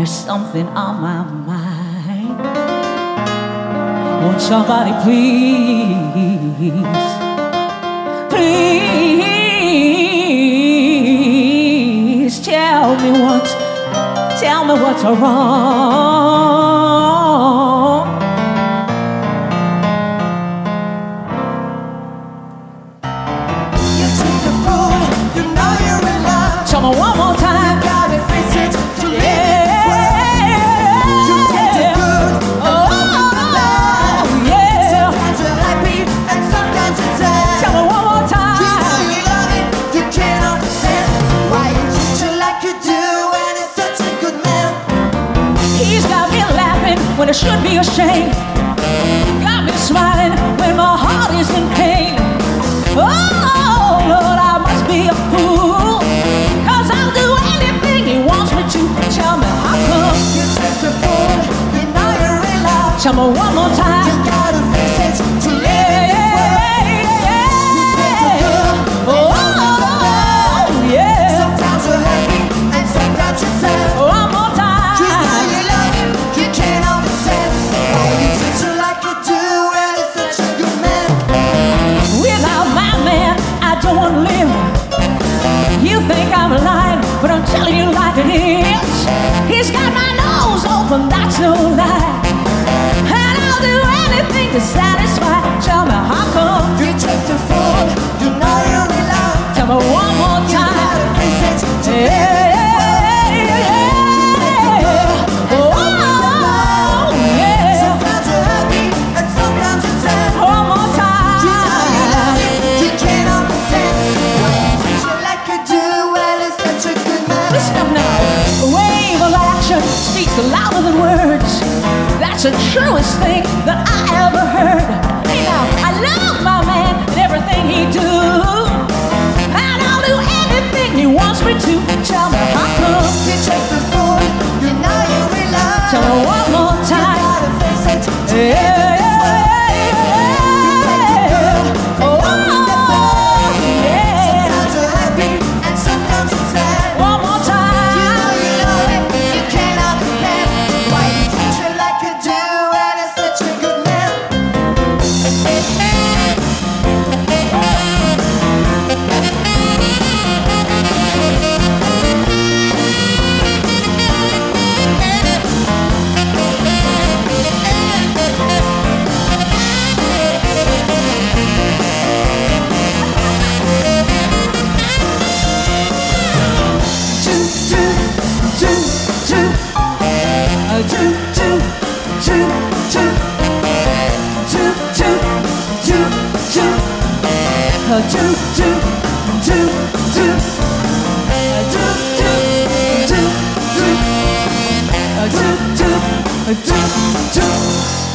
there's something on my mind. Won't somebody please tell me what's wrong. You're just a fool, you know you're in love. Tell me one more time. You gotta face it to live this way. You take it good, and sometimes you bad. Sometimes you're happy, and sometimes you're sad. Tell me one more time. You know you love it, you can't understand why you treat you like you do, and he's such a good man. He's got me laughing when I should be ashamed. Got me smiling when my heart is in pain. Oh, Lord, I must be a fool, 'cause I'll do anything he wants me to. Tell me how come. You're just a fool, you know you're in love. Tell me one more time. You gotta face it to live this way. You take it good, and sometimes you're bad. Sometimes you're happy, and sometimes you're sad. One more time. You know you love him, you can't understand why you treat you like you do, and he's such a good man. Without my man, I don't want to live. You think I'm lying, but I'm telling you like it is. He's got my nose open, that's no lie. And I'll do anything to satisfy. Tell me how come. You're just a fool, you know you're in love. Tell me one more You time. gotta face it to live this way. Sometimes you're happy, and sometimes you're sad. One more You know you love time. him, you can't understand why you treat you like you do, and he's such a good man. Listen up now. A wave of action speaks louder than words. That's the truest thing that I ever heard. Hey now, I love my man and everything he do, and I'll do anything he wants me to. Tell me how come. You're just a fool, you know you're in love. Tell me one more You time. gotta face it to live this way. You take it good, and sometimes you're bad. Sometimes you're happy, and sometimes you're sad. One more You time. know you love it, you can't understand why you treat you like you do, and he's such a good man. Do